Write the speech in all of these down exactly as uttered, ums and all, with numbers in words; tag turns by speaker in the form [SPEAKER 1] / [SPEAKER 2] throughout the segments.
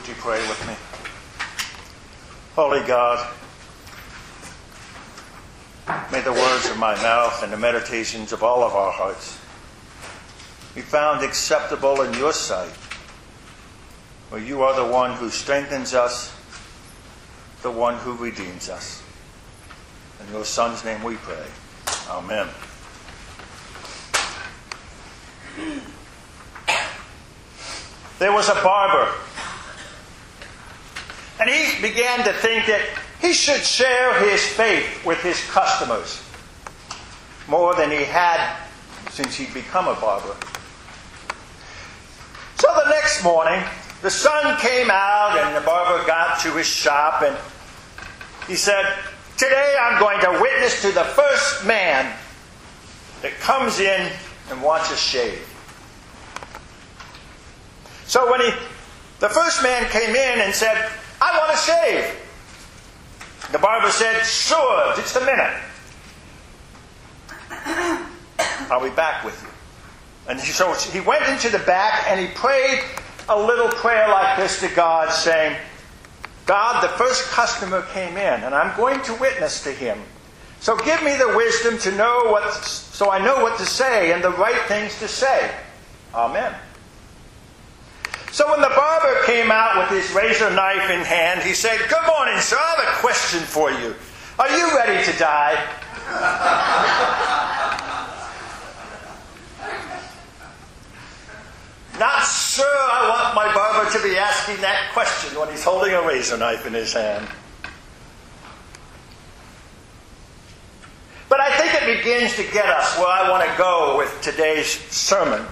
[SPEAKER 1] Would you pray with me? Holy God, may the words of my mouth and the meditations of all of our hearts be found acceptable in your sight, for you are the one who strengthens us, the one who redeems us. In your Son's name we pray. Amen. There was a barber, and he began to think that he should share his faith with his customers more than he had since he'd become a barber. So the next morning, the sun came out and the barber got to his shop and he said, "Today I'm going to witness to the first man that comes in and wants a shave." So when he, the first man came in and said, "I want a shave," the barber said, "Sure, just a minute. I'll be back with you." And so he went into the back and he prayed a little prayer like this to God, saying, "God, the first customer came in and I'm going to witness to him. So give me the wisdom to know what, so I know what to say and the right things to say. Amen." So when the barber came out with his razor knife in hand, he said, "Good morning, sir. I have a question for you. Are you ready to die?" Not sure I want my barber to be asking that question when he's holding a razor knife in his hand. But I think it begins to get us where I want to go with today's sermon.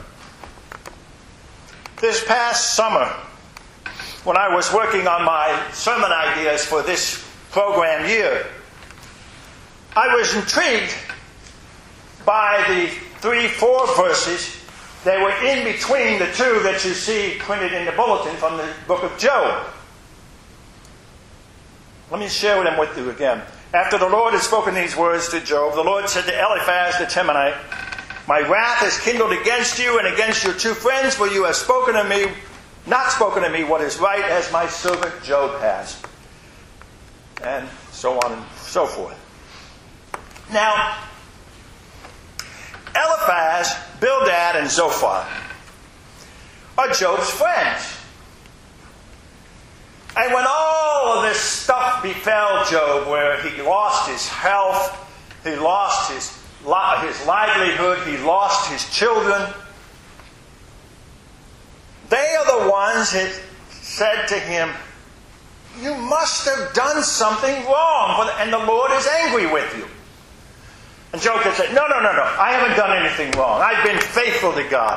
[SPEAKER 1] This past summer, when I was working on my sermon ideas for this program year, I was intrigued by the three, four verses. They were in between the two that you see printed in the bulletin from the book of Job. Let me share them with you again. After the Lord had spoken these words to Job, the Lord said to Eliphaz the Temanite, "My wrath is kindled against you and against your two friends, for you have spoken to me, not spoken to me what is right, as my servant Job has." And so on and so forth. Now, Eliphaz, Bildad, and Zophar are Job's friends. And when all of this stuff befell Job, where he lost his health, he lost his his livelihood, he lost his children, they are the ones that said to him, "You must have done something wrong, and the Lord is angry with you." And Job could say, no, no, no, no, I haven't done anything wrong. I've been faithful to God.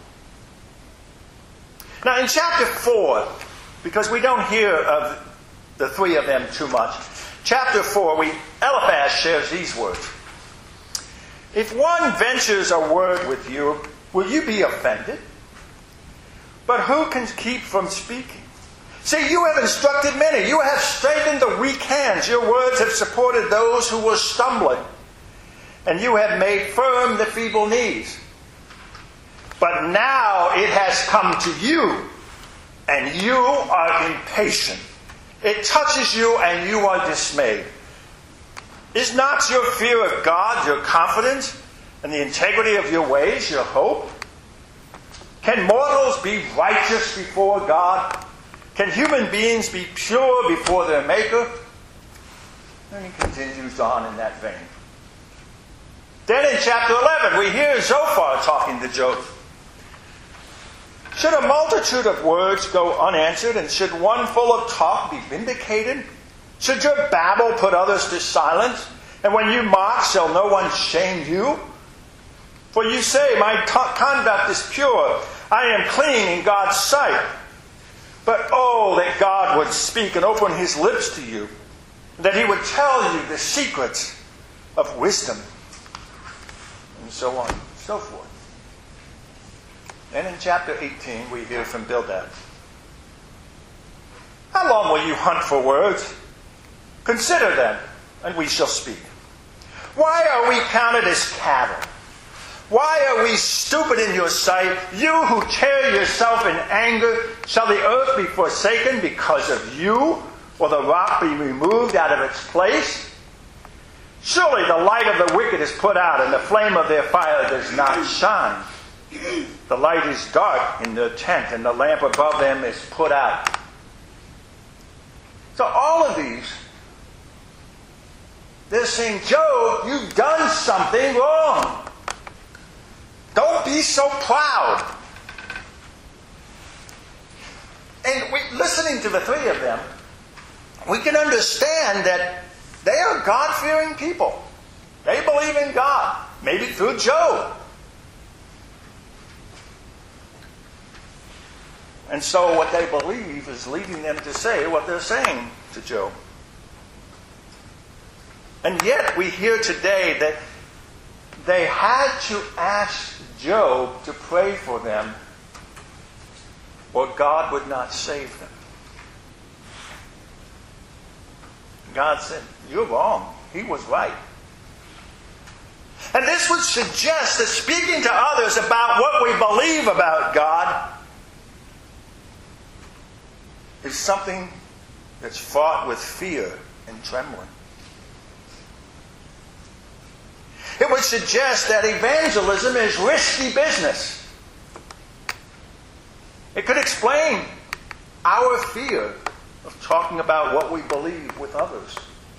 [SPEAKER 1] Now in chapter four, because we don't hear of the three of them too much, chapter four, we Eliphaz shares these words. "If one ventures a word with you, will you be offended? But who can keep from speaking? See, you have instructed many. You have strengthened the weak hands. Your words have supported those who were stumbling. And you have made firm the feeble knees. But now it has come to you, and you are impatient. It touches you, and you are dismayed. Is not your fear of God your confidence, and the integrity of your ways your hope? Can mortals be righteous before God? Can human beings be pure before their Maker?" And he continues on in that vein. Then in chapter eleven, we hear Zophar talking to Job. "Should a multitude of words go unanswered, and should one full of talk be vindicated? Should your babble put others to silence? And when you mock, shall no one shame you? For you say, my t- conduct is pure. I am clean in God's sight. But oh, that God would speak and open his lips to you, that he would tell you the secrets of wisdom." And so on and so forth. And in chapter eighteen, we hear from Bildad. "How long will you hunt for words? Consider them, and we shall speak. Why are we counted as cattle? Why are we stupid in your sight? You who tear yourself in anger, shall the earth be forsaken because of you? Will the rock be removed out of its place? Surely the light of the wicked is put out, and the flame of their fire does not shine. The light is dark in their tent, and the lamp above them is put out. So all of these, they're saying, Job, you've done something wrong. Don't be so proud. And we, listening to the three of them, we can understand that they are God-fearing people. They believe in God, maybe through Job. And so what they believe is leading them to say what they're saying to Job. And yet we hear today that they had to ask Job to pray for them, or God would not save them. God said, you're wrong. He was right. And this would suggest that speaking to others about what we believe about God is something that's fraught with fear and trembling. It would suggest that evangelism is risky business. It could explain our fear of talking about what we believe with others.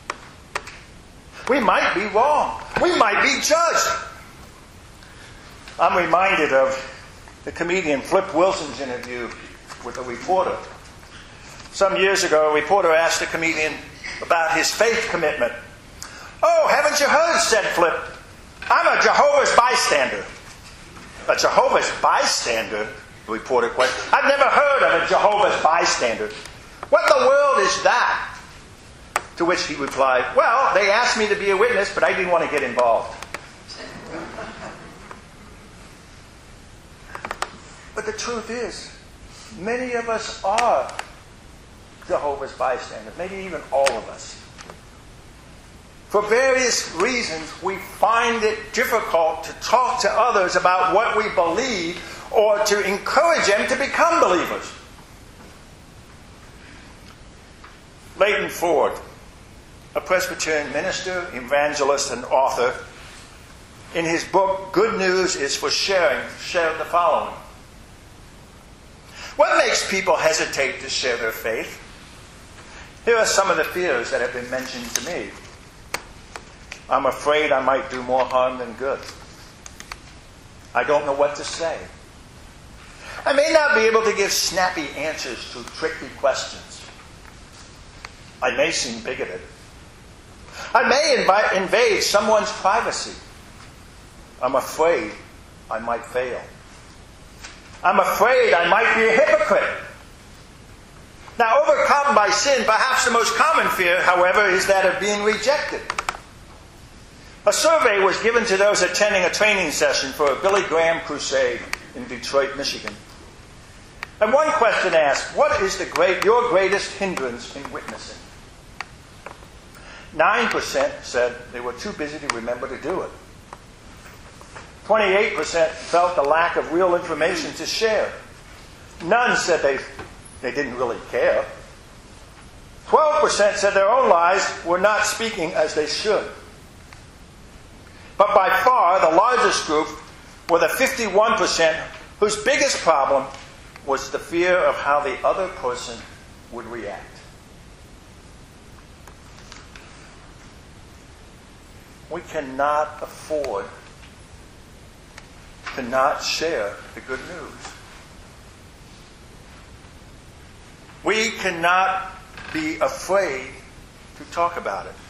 [SPEAKER 1] We might be wrong. We might be judged. I'm reminded of the comedian Flip Wilson's interview with a reporter. Some years ago, a reporter asked a comedian about his faith commitment. Oh, haven't you heard, said Flip. I'm a Jehovah's bystander. A Jehovah's bystander? The reporter questioned. I've never heard of a Jehovah's bystander. What in the world is that? To which he replied, well, they asked me to be a witness, but I didn't want to get involved. But the truth is, many of us are Jehovah's bystanders, maybe even all of us. For various reasons, we find it difficult to talk to others about what we believe or to encourage them to become believers. Leighton Ford, a Presbyterian minister, evangelist, and author, in his book, Good News is for Sharing, shared the following. What makes people hesitate to share their faith? Here are some of the fears that have been mentioned to me. I'm afraid I might do more harm than good. I don't know what to say. I may not be able to give snappy answers to tricky questions. I may seem bigoted. I may invite, invade someone's privacy. I'm afraid I might fail. I'm afraid I might be a hypocrite. Now, overcome by sin, perhaps the most common fear, however, is that of being rejected. A survey was given to those attending a training session for a Billy Graham crusade in Detroit, Michigan. And one question asked, what is the great, your greatest hindrance in witnessing? nine percent said they were too busy to remember to do it. twenty-eight percent felt the lack of real information to share. None said they, they didn't really care. twelve percent said their own lives were not speaking as they should. But by far, the largest group were the fifty-one percent whose biggest problem was the fear of how the other person would react. We cannot afford to not share the good news. We cannot be afraid to talk about it.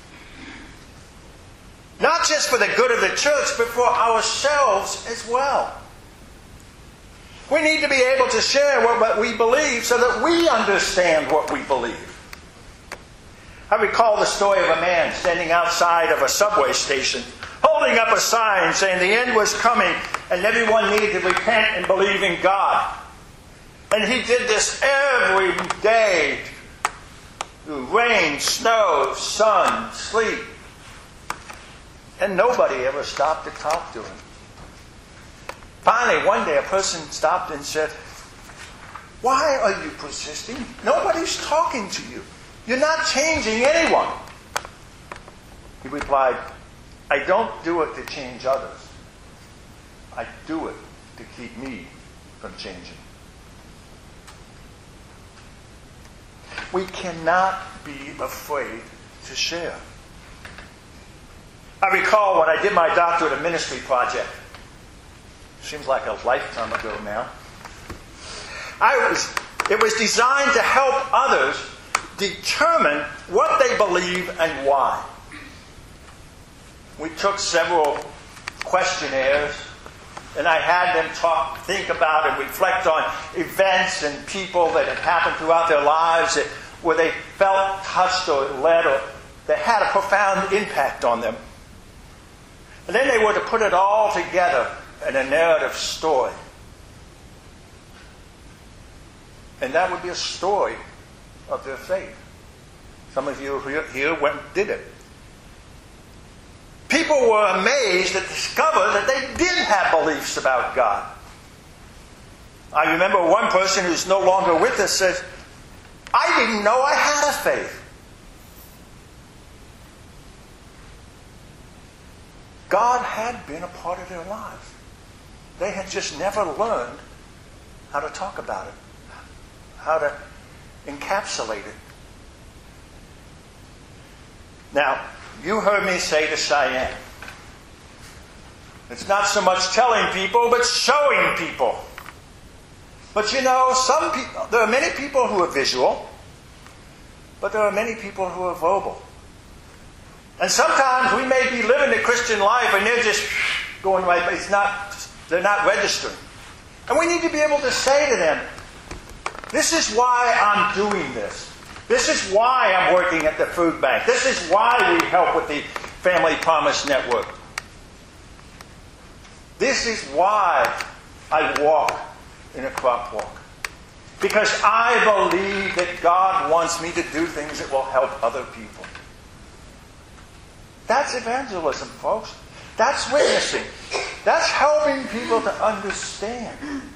[SPEAKER 1] Not just for the good of the church, but for ourselves as well. We need to be able to share what we believe so that we understand what we believe. I recall the story of a man standing outside of a subway station, holding up a sign saying the end was coming and everyone needed to repent and believe in God. And he did this every day through rain, snow, sun, sleet. And nobody ever stopped to talk to him. Finally, one day a person stopped and said, "Why are you persisting? Nobody's talking to you. You're not changing anyone." He replied, "I don't do it to change others. I do it to keep me from changing." We cannot be afraid to share. I recall when I did my doctorate of ministry project. Seems like a lifetime ago now. I was, it was designed to help others determine what they believe and why. We took several questionnaires, and I had them talk, think about and reflect on events and people that had happened throughout their lives that, where they felt touched or led or that had a profound impact on them. And then they were to put it all together in a narrative story. And that would be a story of their faith. Some of you here went and did it. People were amazed to discover that they did have beliefs about God. I remember one person who's no longer with us says, "I didn't know I had a faith." God had been a part of their lives. They had just never learned how to talk about it, how to encapsulate it. Now, you heard me say to Cheyenne, it's not so much telling people, but showing people. But you know, some people, there are many people who are visual, but there are many people who are verbal. And sometimes we may be living the Christian life and they're just going right, but it's not, they're not registering. And we need to be able to say to them, this is why I'm doing this. This is why I'm working at the food bank. This is why we help with the Family Promise Network. This is why I walk in a crop walk. Because I believe that God wants me to do things that will help other people. That's evangelism, folks. That's witnessing. That's helping people to understand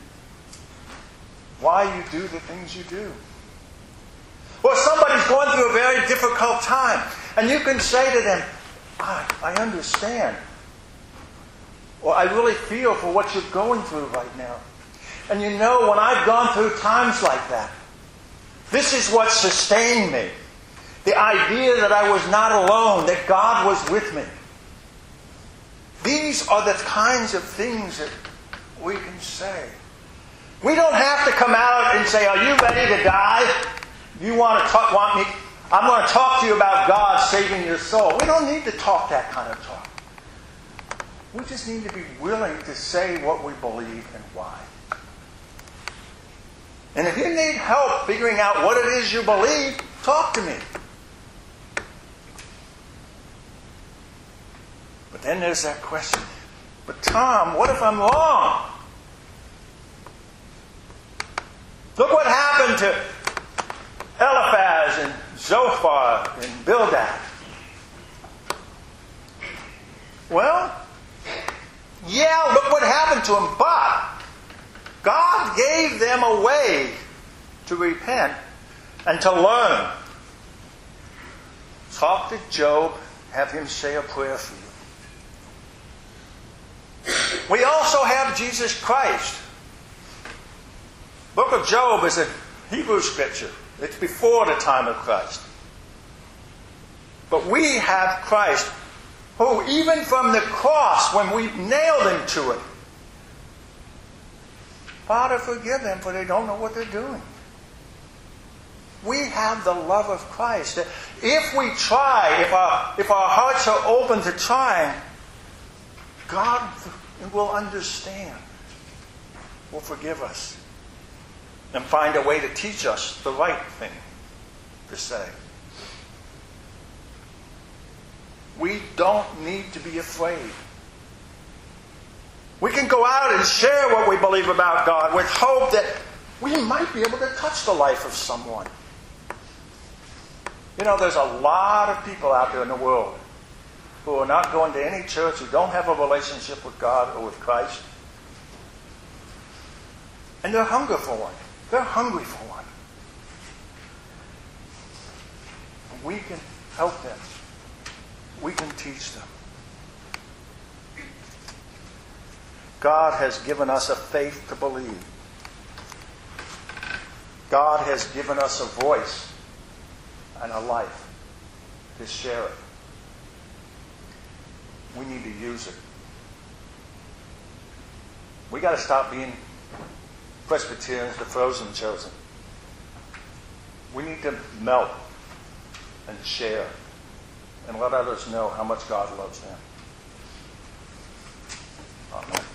[SPEAKER 1] why you do the things you do. Or somebody's going through a very difficult time, and you can say to them, I, I understand. Or I really feel for what you're going through right now. And you know, when I've gone through times like that, this is what sustained me. The idea that I was not alone, that God was with me. These are the kinds of things that we can say. We don't have to come out and say, "Are you ready to die? You want to talk, want me? I'm going to talk to you about God saving your soul." We don't need to talk that kind of talk. We just need to be willing to say what we believe and why. And if you need help figuring out what it is you believe, talk to me. But then there's that question. But Tom, what if I'm wrong? Look what happened to Eliphaz and Zophar and Bildad. Well, yeah, look what happened to them. But God gave them a way to repent and to learn. Talk to Job, have him say a prayer for you. We also have Jesus Christ. Book of Job is a Hebrew scripture. It's before the time of Christ. But we have Christ, who even from the cross, when we nailed him to it, Father, forgive them, for they don't know what they're doing. We have the love of Christ. If we try, if our, if our hearts are open to trying, God will understand, will forgive us, and find a way to teach us the right thing to say. We don't need to be afraid. We can go out and share what we believe about God with hope that we might be able to touch the life of someone. You know, there's a lot of people out there in the world who are not going to any church, who don't have a relationship with God or with Christ. And they're hungry for one. They're hungry for one. We can help them. We can teach them. God has given us a faith to believe. God has given us a voice and a life to share it. We need to use it. We got to stop being Presbyterians, the frozen chosen. We need to melt and share and let others know how much God loves them. Amen.